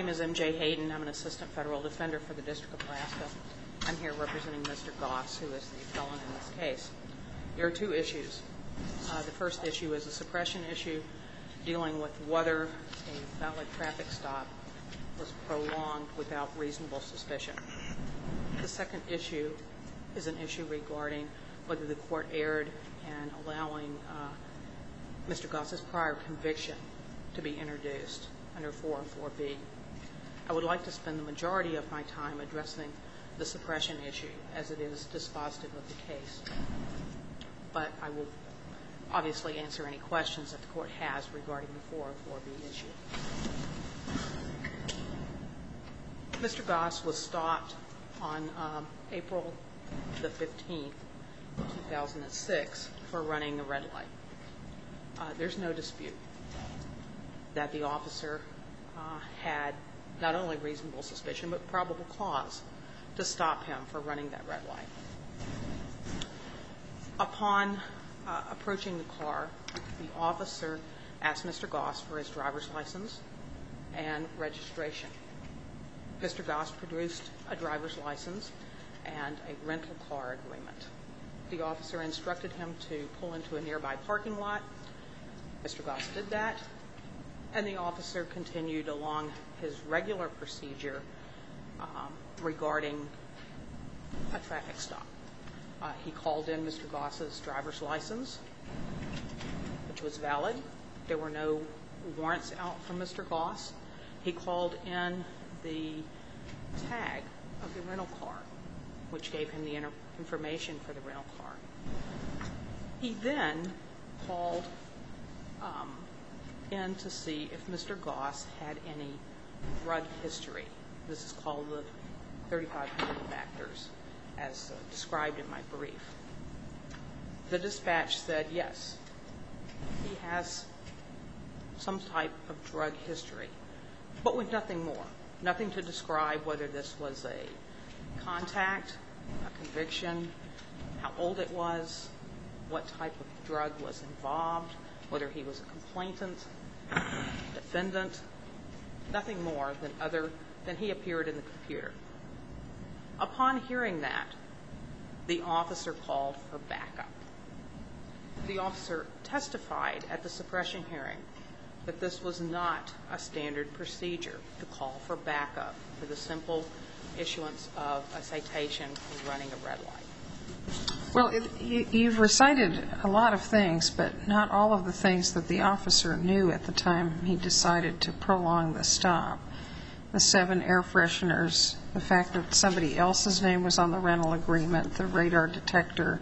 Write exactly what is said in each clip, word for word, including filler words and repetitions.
name is M J Hayden. I'm an assistant federal defender for the District of Alaska. I'm here representing Mister Goss, who is the felon in this case. There are two issues. Uh, the first issue is a suppression issue dealing with whether a valid traffic stop was prolonged without reasonable suspicion. The second issue is an issue regarding whether the court erred in allowing uh, Mister Goss's prior conviction to be introduced under four oh four B. I would like to spend the majority of my time addressing the suppression issue as it is dispositive of the case. But I will obviously answer any questions that the court has regarding the four oh four B issue. Mister Goss was stopped on um, April the fifteenth, two thousand six for running a red light. Uh, there's no dispute that the officer uh, had not only reasonable suspicion but probable cause to stop him for running that red light. Upon uh, approaching the car, the officer asked Mister Goss for his driver's license and registration. Mister Goss produced a driver's license and a rental car agreement. The officer instructed him to pull into a nearby parking lot. Mister Goss did that, and the officer continued along his regular procedure um, regarding a traffic stop. Uh, he called in Mister Goss's driver's license, which was valid. There were no warrants out for Mister Goss. He called in the tag of the rental car, which gave him the inter- information for the rental car. He then called um, in to see if Mister Goss had any drug history. This is called the thirty-five hundred factors, as uh, described in my brief. The dispatch said, yes, he has some type of drug history, but with nothing more, nothing to describe whether this was a contact, a conviction, how old it was, what type of drug was involved, whether he was a complainant, defendant, nothing more than other than he appeared in the computer. Upon hearing that, the officer called for backup. The officer testified at the suppression hearing that this was not a standard procedure to call for backup for the simple issuance of a citation for running a red light. Well, it, you, you've recited a lot of things, but not all of the things that the officer knew at the time he decided to prolong the stop. The seven air fresheners, the fact that somebody else's name was on the rental agreement, the radar detector,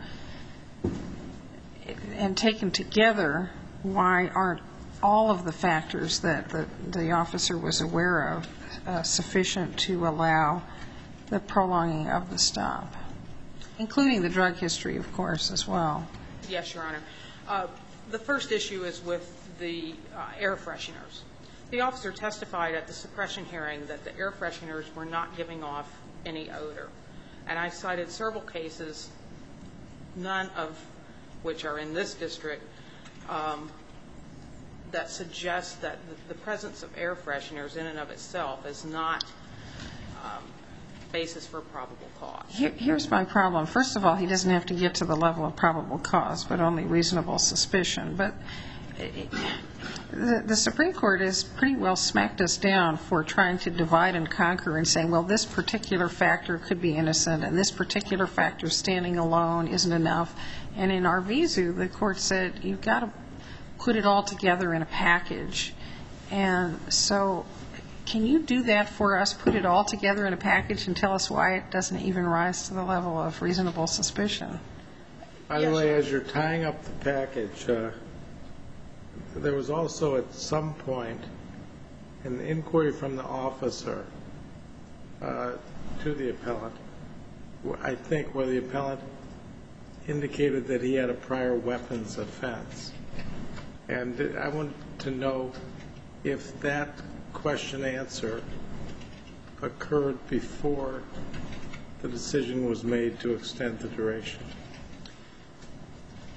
and taken together, why aren't all of the factors that the, the officer was aware of uh, sufficient to allow the prolonging of the stop, including the drug history, of course, as well? Yes, Your Honor. Uh, the first issue is with the uh, air fresheners. The officer testified at the suppression hearing that the air fresheners were not giving off any odor. And I cited several cases, none of which are in this district, um, that suggest that the, the presence of air fresheners in and of itself is not um, basis for probable cause. Here, here's my problem. First of all, he doesn't have to get to the level of probable cause, but only reasonable suspicion. But it, the, the Supreme Court has pretty well smacked us down for trying to divide and conquer and saying, well, this particular factor could be innocent and this particular factor standing alone isn't enough. And in Arvizu, the court said you've got to put it all together in a package. And so can you do that for us, put it all together in a package and tell us why it doesn't even rise to the level of reasonable suspicion? By the way, as you're tying up the package, uh, there was also at some point an inquiry from the officer uh, to the appellant, I think, where the appellant indicated that he had a prior weapons offense. And I want to know if that question answer occurred before the decision was made to extend the duration.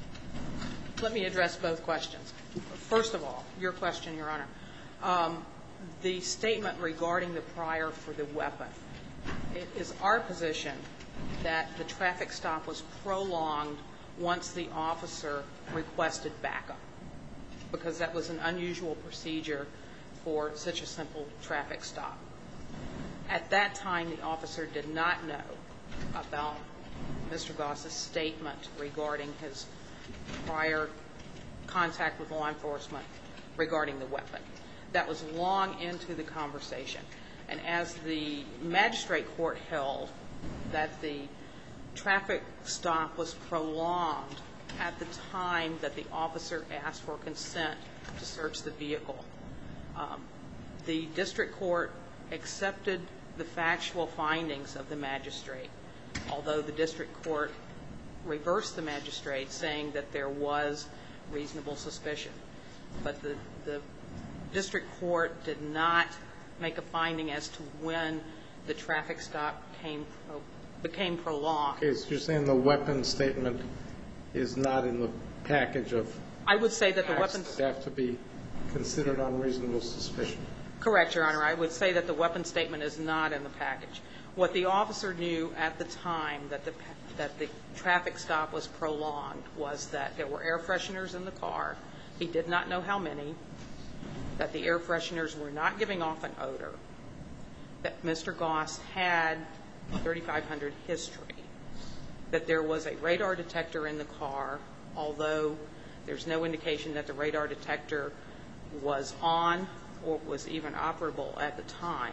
Let me address both questions. First of all, your question, Your Honor. Um, the statement regarding the prior for the weapon, it is our position that the traffic stop was prolonged once the officer requested backup, because that was an unusual procedure for such a simple traffic stop. At that time, the officer did not know about Mister Goss's statement regarding his prior contact with law enforcement regarding the weapon. That was long into the conversation. And as the magistrate court held that the traffic stop was prolonged at the time that the officer asked for consent to search the vehicle, um, the district court accepted the factual findings of the magistrate, although the district court reversed the magistrate, saying that there was reasonable suspicion. But the, the district court did not make a finding as to when the traffic stop came, became prolonged. Okay, so you're saying the weapon statement is not in the package of I would say that the acts weapons that have to be considered on reasonable suspicion. Correct, Your Honor. I would say that the weapon statement is not in the package. What the officer knew at the time that the that the traffic stop was prolonged was that there were air fresheners in the car. He did not know how many, that the air fresheners were not giving off an odor, that Mister Goss had a thirty-five hundred history, that there was a radar detector in the car, although there's no indication that the radar detector was on or was even operable at the time,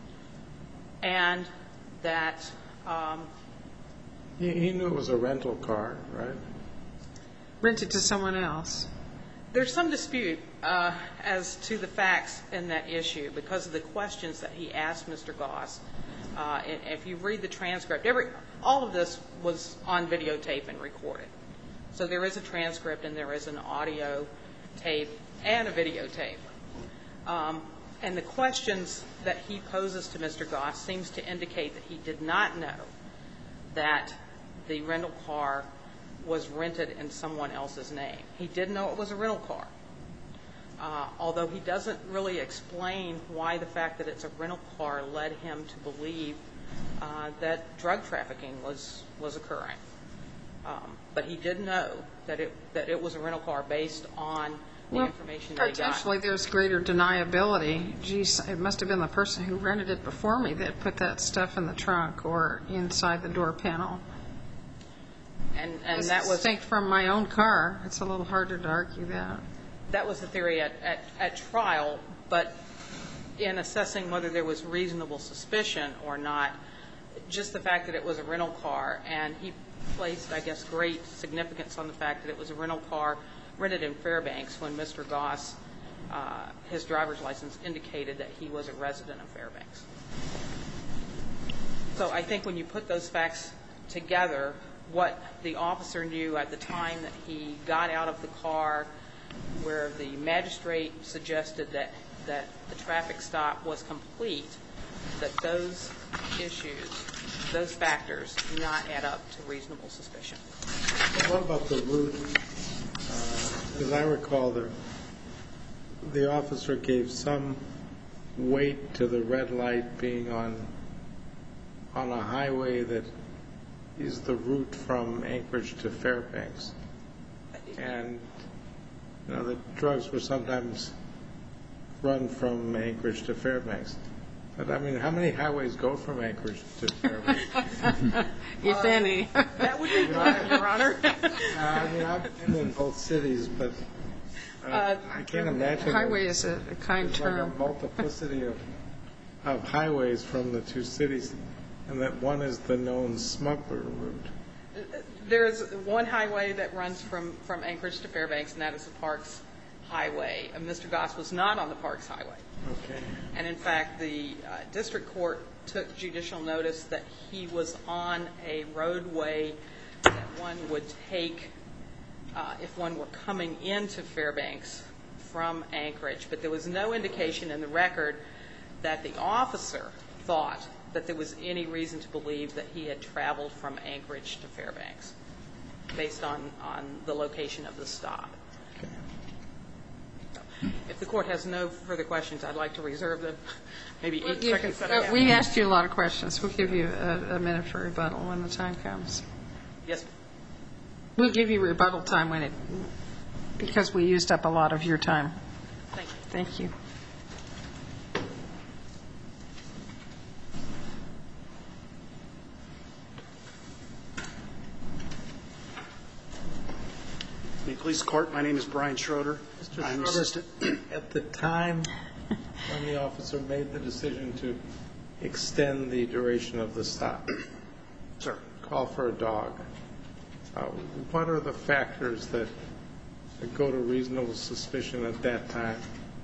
and that um, He, he knew it was a rental car, right? Rented to someone else. there's some dispute uh, as to the facts in that issue because of the questions that he asked Mister Goss. Uh, and if you read the transcript, every all of this was on videotape and recorded. So there is a transcript and there is an audio tape and a videotape. Um, and the questions that he poses to Mister Goss seems to indicate that he did not know that the rental car was rented in someone else's name. He did know it was a rental car, uh, although he doesn't really explain why the fact that it's a rental car led him to believe uh, that drug trafficking was, was occurring. Um, but he did know that it, that it was a rental car based on the well, information that he got. Potentially there's greater deniability. Geez, it must have been the person who rented it before me that put that stuff in the trunk or inside the door panel. And, and It's that was distinct from my own car. It's a little harder to argue that. that was the theory at, at, at trial, but in assessing whether there was reasonable suspicion or not, just the fact that it was a rental car, and he placed, I guess, great significance on the fact that it was a rental car rented in Fairbanks when Mister Goss, uh, his driver's license indicated that he was a resident of Fairbanks. So I think when you put those facts together, what the officer knew at the time that he got out of the car, where the magistrate suggested that, that the traffic stop was complete, that those issues, those factors do not add up to reasonable suspicion. What about the route? Uh, as I recall, the, the officer gave some weight to the red light being on on a highway that is the route from Anchorage to Fairbanks. And, you know, the drugs were sometimes run from Anchorage to Fairbanks. But, I mean, how many highways go from Anchorage to Fairbanks? If Uh, any. That would be one, Your Honor. uh, I mean, I've been in both cities, but uh, Uh, I can't imagine Highway is a, a kind there's like term. a multiplicity of, of highways from the two cities, and that one is the known smuggler route. There's one highway that runs from, from Anchorage to Fairbanks, and that is the Parks Highway. And Mister Goss was not on the Parks Highway. Okay. And in fact, the uh, district court took judicial notice that he was on a roadway that one would take uh, if one were coming into Fairbanks from Anchorage. But there was no indication in the record that the officer thought that there was any reason to believe that he had traveled from Anchorage to Fairbanks based on, on the location of the stop. Okay. If the Court has no further questions, I'd like to reserve the maybe We'll eight give seconds you- that I uh, have. We asked you a lot of questions. We'll give you a, a minute for rebuttal when the time comes. Yes, ma'am. We'll give you rebuttal time when it, because we used up a lot of your time. Thank you. Thank you. May it please the Court, my name is Brian Schroeder. Mister I'm Schroeder, assistant. at the time when the officer made the decision to extend the duration of the stop, Sir. call for a dog, uh, what are the factors that go to reasonable suspicion at that time?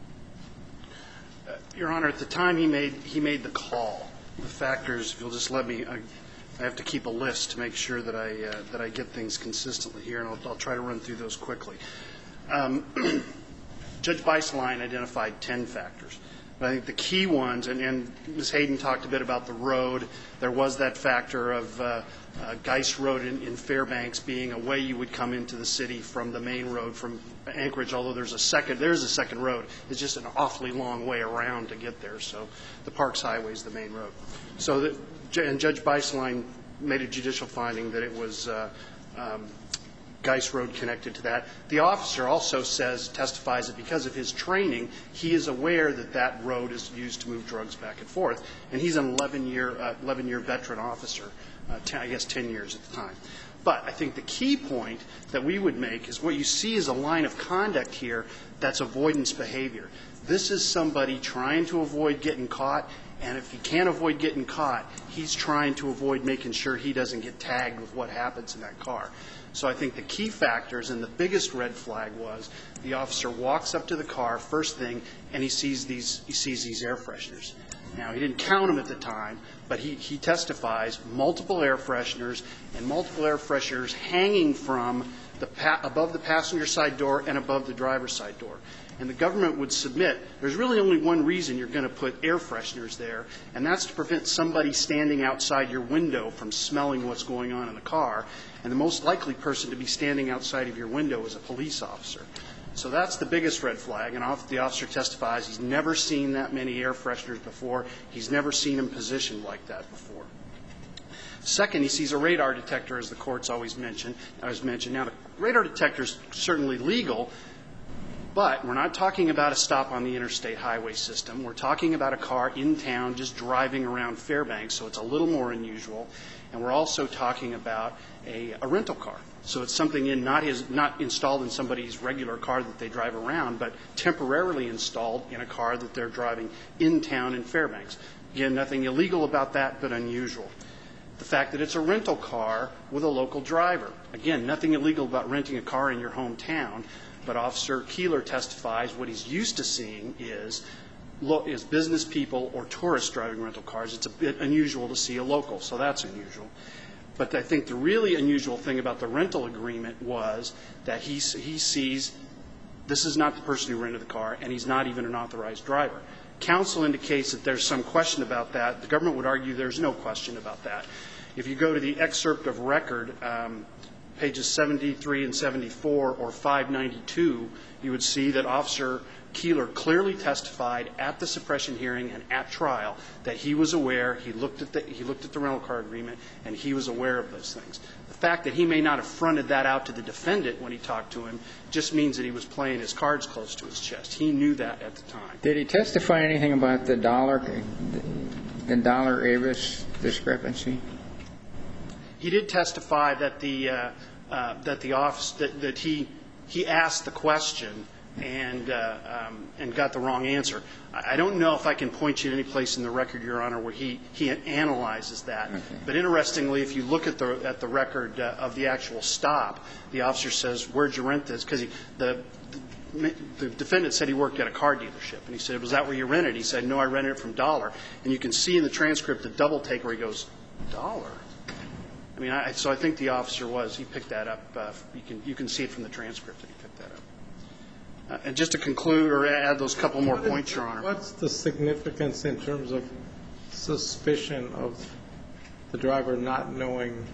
Uh, Your Honor, at the time he made he made the call, the factors, if you'll just let me, I, I have to keep a list to make sure that I uh, that I get things consistently here, and I'll, I'll try to run through those quickly. Um, Judge Beislein identified ten factors. But I think the key ones, and, and Miz Hayden talked a bit about the road. There was that factor of uh, uh, Geist Road in, in Fairbanks being a way you would come into the city from the main road from Anchorage, although there's a second, there's a second road. It's just an awfully long way around to get there. So the Parks Highway is the main road. So that, and Judge Beislein made a judicial finding that it was uh, um, Geist Road connected to that. The officer also says, testifies that because of his training, he is aware that that road is used to move drugs back and forth. And he's an eleven-year uh, eleven-year veteran officer, uh, ten, I guess ten years at the time. But I think the key point that we would make is what you see is a line of conduct here that's avoidance behavior. This is somebody trying to avoid getting caught, and if he can't avoid getting caught, he's trying to avoid making sure he doesn't get tagged with what happens in that car. So I think the key factors and the biggest red flag was the officer walks up to the car first thing and he sees these he sees these air fresheners. Now, he didn't count them at the time, but he, he testifies multiple air fresheners and multiple air fresheners hanging from the pa- above the passenger side door and above the driver's side door. And the government would submit there's really only one reason you're going to put air fresheners there, and that's to prevent somebody standing outside your window from smelling what's going on in the car. And the most likely person to be standing outside of your window is a police officer. So that's the biggest red flag. And the officer testifies he's never seen that many air fresheners before. He's never seen them positioned like that before. Second, he sees a radar detector, as the court's always mentioned. As mentioned. Now, the radar detector is certainly legal, but we're not talking about a stop on the interstate highway system. We're talking about a car in town just driving around Fairbanks, so it's a little more unusual. And we're also talking about a, a rental car. So it's something in not his, not installed in somebody's regular car that they drive around, but temporarily installed in a car that they're driving in town in Fairbanks. Again, nothing illegal about that, but unusual. The fact that it's a rental car with a local driver. Again, nothing illegal about renting a car in your hometown, but Officer Keeler testifies what he's used to seeing is is business people or tourists driving rental cars. It's a bit unusual to see a local, so that's unusual. But I think the really unusual thing about the rental agreement was that he, he sees this is not the person who rented the car, and he's not even an authorized driver. Counsel indicates that there's some question about that. The government would argue there's no question about that. If you go to the excerpt of record, um, pages seventy-three and seventy-four or five ninety-two, you would see that Officer Keeler clearly testified at the suppression hearing and at trial that he was aware, he looked at the, he looked at the rental car agreement, and he was aware of those things. The fact that he may not have fronted that out to the defendant when he talked to him just means that he was playing his cards close to his chest. He knew that at the time. Did he testify anything about the dollar, the dollar Avis discrepancy? He did testify that the uh, uh, that the office that, that he he asked the question and uh, um, and got the wrong answer. I don't know if I can point you to any place in the record, Your Honor, where he he analyzes that. Okay. But interestingly, if you look at the at the record uh, of the actual stop, the officer says, "Where'd you rent this?" Because the the the defendant said he worked at a car dealership, and he said, "Was that where you rented?" He said, "No, I rented it from Dollar." And you can see in the transcript the double take where he goes, "Dollar." I mean, I, so I think the officer was he picked that up. Uh, you can you can see it from the transcript that he picked that up. Uh, and just to conclude or add those couple more what points, is, Your Honor. What's the significance in terms of suspicion of the driver not knowing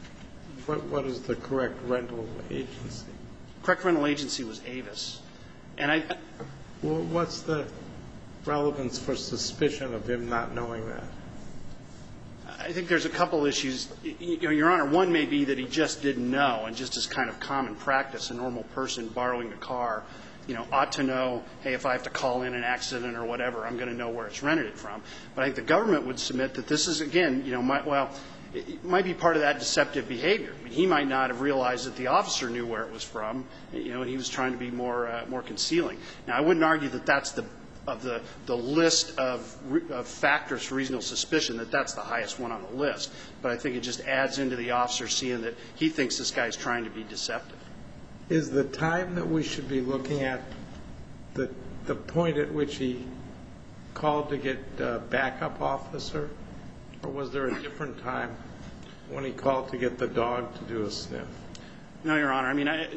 what what is the correct rental agency? Correct rental agency was Avis, And I Well, what's the relevance for suspicion of him not knowing that? I think there's a couple issues. You know, Your Honor, one may be that he just didn't know, and just as kind of common practice, a normal person borrowing a car, you know, ought to know, hey, if I have to call in an accident or whatever, I'm going to know where it's rented it from. But I think the government would submit that this is, again, you know, might, well, it might be part of that deceptive behavior. I mean, he might not have realized that the officer knew where it was from, you know, and he was trying to be more, uh, more concealing. Now, I wouldn't argue that that's the of the, the list of, of factors for reasonable suspicion, that that's the highest one on the list. But I think it just adds into the officer seeing that he thinks this guy's trying to be deceptive. Is the time that we should be looking at the, the point at which he called to get a backup officer? Or was there a different time when he called to get the dog to do a sniff? No, Your Honor. I mean, I,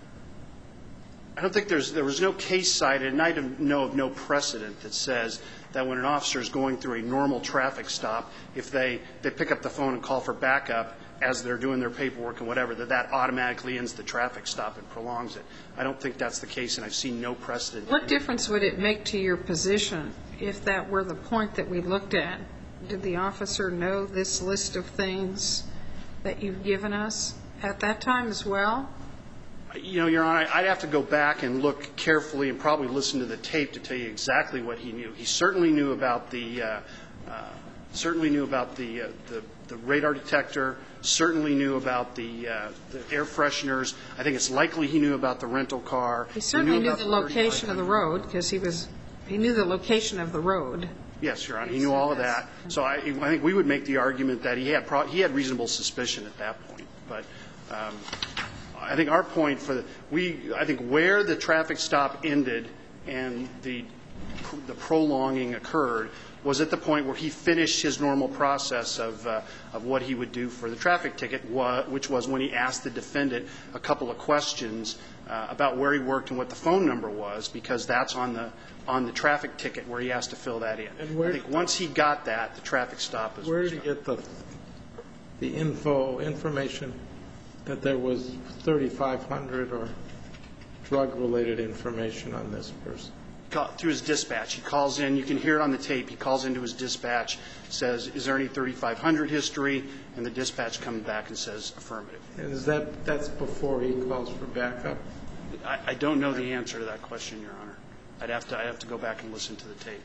I don't think there's, there was no case cited, and I know of no precedent that says that when an officer is going through a normal traffic stop, if they, they pick up the phone and call for backup as they're doing their paperwork and whatever, that that automatically ends the traffic stop and prolongs it. I don't think that's the case, and I've seen no precedent. What difference would it make to your position if that were the point that we looked at? Did the officer know this list of things that you've given us at that time as well? You know, Your Honor, I'd have to go back and look carefully and probably listen to the tape to tell you exactly what he knew. He certainly knew about the uh, uh, certainly knew about the, uh, the the radar detector. Certainly knew about the uh, the air fresheners. I think it's likely he knew about the rental car. He certainly he knew, knew the location of the road because he was he knew the location of the road. Yes, Your Honor, he knew all of that. So I, I think we would make the argument that he had pro he had reasonable suspicion at that point, but. Um, I think our point for the, we, I think where the traffic stop ended and the, the prolonging occurred was at the point where he finished his normal process of, uh, of what he would do for the traffic ticket, which was when he asked the defendant a couple of questions uh, about where he worked and what the phone number was, because that's on the, on the traffic ticket where he has to fill that in. And where, I think once he got that, the traffic stop was. Where did he get the, the info, information that there was thirty-five hundred or drug-related information on this person? Through his dispatch. He calls in. You can hear it on the tape. He calls into his dispatch, says, is there any thirty-five hundred history? And the dispatch comes back and says affirmative. And is that, that's before he calls for backup? I, I don't know the answer to that question, Your Honor. I'd have to, I'd have to go back and listen to the tape.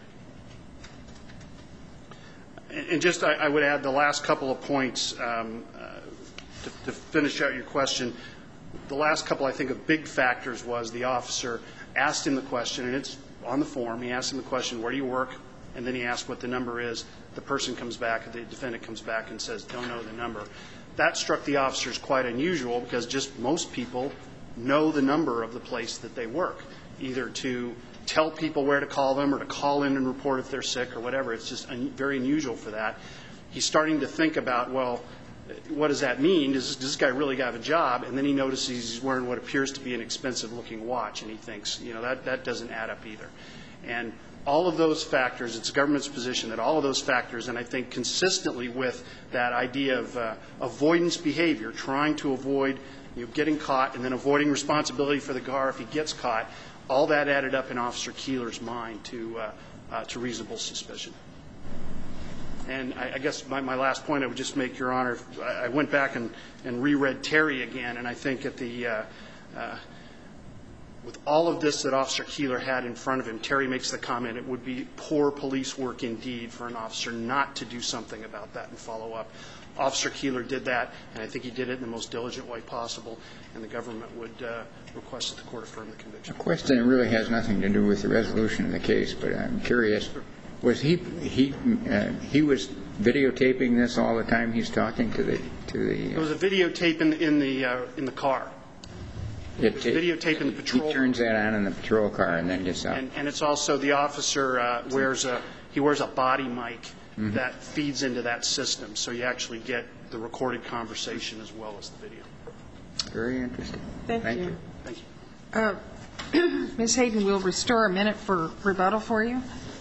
And, and just I, I would add the last couple of points um, uh, to, to finish out your question. The last couple, I think, of big factors was the officer asked him the question, and it's on the form. He asked him the question, where do you work? And then he asked what the number is. The person comes back, the defendant comes back and says, don't know the number. That struck the officers quite unusual because just most people know the number of the place that they work, either to tell people where to call them or to call in and report if they're sick or whatever. It's just un- very unusual for that. He's starting to think about, well, what does that mean? Does this, does this guy really have a job? And then he notices he's wearing what appears to be an expensive-looking watch, and he thinks, you know, that, that doesn't add up either. And all of those factors, it's the government's position that all of those factors, and I think consistently with that idea of uh, avoidance behavior, trying to avoid you know, getting caught and then avoiding responsibility for the car if he gets caught, all that added up in Officer Keeler's mind to, uh, uh, to reasonable suspicion. And I, I guess my, my last point I would just make, Your Honor, I, I went back and, and reread Terry again, and I think at the, uh, uh, with all of this that Officer Keeler had in front of him, Terry makes the comment, it would be poor police work indeed for an officer not to do something about that and follow up. Officer Keeler did that, and I think he did it in the most diligent way possible, and the government would uh, request that the court affirm the conviction. A question that really has nothing to do with the resolution of the case, but I'm curious. Was he he uh, he was videotaping this all the time he's talking to the to the? Uh, there was a videotape in the in the uh, in the car. It, There's a videotape in the patrol. He turns that on in the patrol car and then gets out. And, and it's also the officer uh, wears a he wears a body mic mm-hmm. that feeds into that system, so you actually get the recorded conversation as well as the video. Very interesting. Thank, Thank you. you. Thank you. Uh, Miz Hayden, we'll restore a minute for rebuttal for you.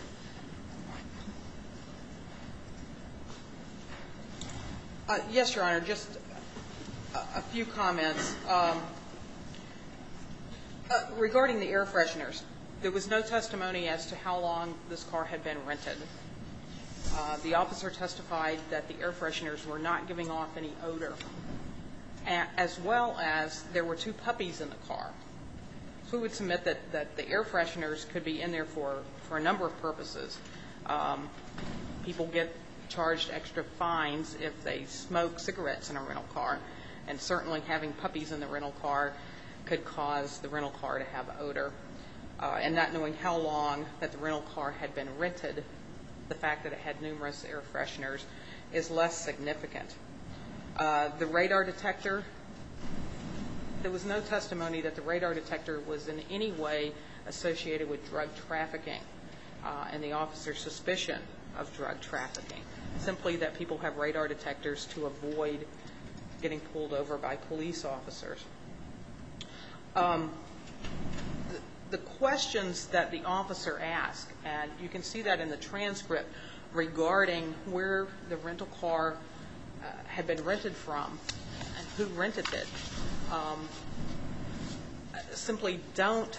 Uh, yes, Your Honor, just a, a few comments. Um, Uh, regarding the air fresheners, there was no testimony as to how long this car had been rented. Uh, the officer testified that the air fresheners were not giving off any odor, a- as well as there were two puppies in the car. So we would submit that, that the air fresheners could be in there for, for a number of purposes. Um, people get charged extra fines if they smoke cigarettes in a rental car, and certainly having puppies in the rental car could cause the rental car to have odor. Uh, and not knowing how long that the rental car had been rented, the fact that it had numerous air fresheners is less significant. Uh, the radar detector, there was no testimony that the radar detector was in any way associated with drug trafficking uh, and the officer's suspicion of drug trafficking, simply that people have radar detectors to avoid getting pulled over by police officers. Um, the, the questions that the officer asked, and you can see that in the transcript regarding where the rental car uh, had been rented from and who rented it, um, simply don't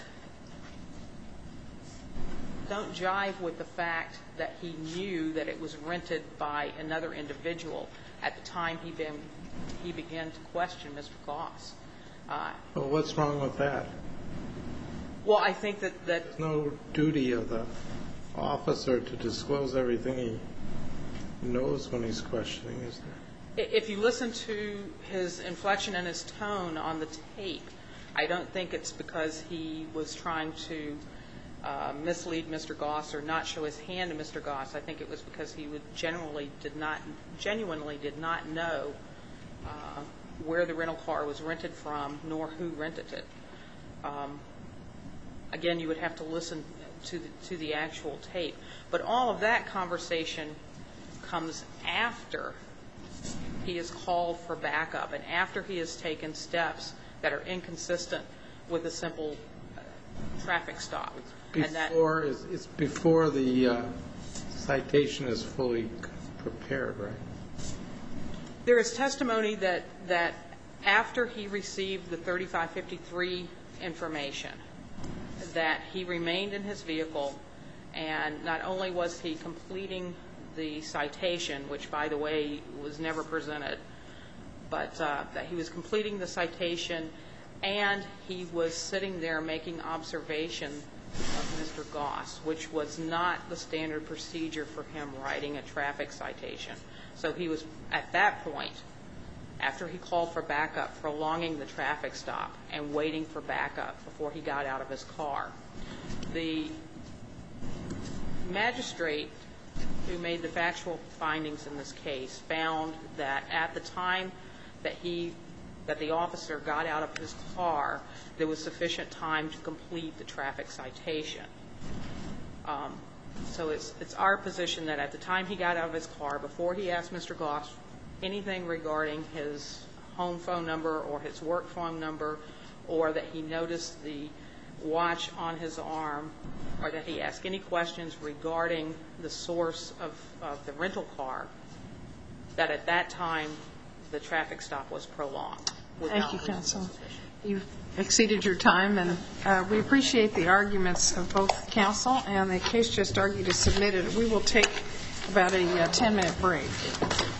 don't jive with the fact that he knew that it was rented by another individual at the time he been he began to question Mister Goss. Uh, Well, what's wrong with that? well, I think that, that There's no duty of the officer to disclose everything he knows when he's questioning, is there? if you listen to his inflection and his tone on the tape, I don't think it's because he was trying to uh, mislead Mister Goss or not show his hand to Mister Goss. I think it was because he would generally did not, genuinely did not know uh, where the rental car was rented from nor who rented it. Um, again, you would have to listen to the, to the actual tape. But all of that conversation comes after he is called for backup and after he has taken steps that are inconsistent with a simple uh, traffic stop. And that, Before, is- it's before the uh, citation is fully prepared, right? there is testimony that, that after he received the thirty-five fifty-three information, that he remained in his vehicle, and not only was he completing the citation, which, by the way, was never presented, but uh, that he was completing the citation and he was sitting there making observation of Mister Goss, which was not the standard procedure for him writing a traffic citation. So he was, at that point, after he called for backup, prolonging the traffic stop and waiting for backup before he got out of his car. The magistrate who made the factual findings in this case found that at the time that he that the officer got out of his car, there was sufficient time to complete the traffic citation. Um, so it's it's our position that at the time he got out of his car, before he asked Mister Goss anything regarding his home phone number or his work phone number, or that he noticed the watch on his arm, or that he asked any questions regarding the source of, of the rental car, that at that time the traffic stop was prolonged. Thank you, counsel. You've exceeded your time, and uh, we appreciate the arguments of both counsel, and the case just argued is submitted. We will take about a ten-minute break.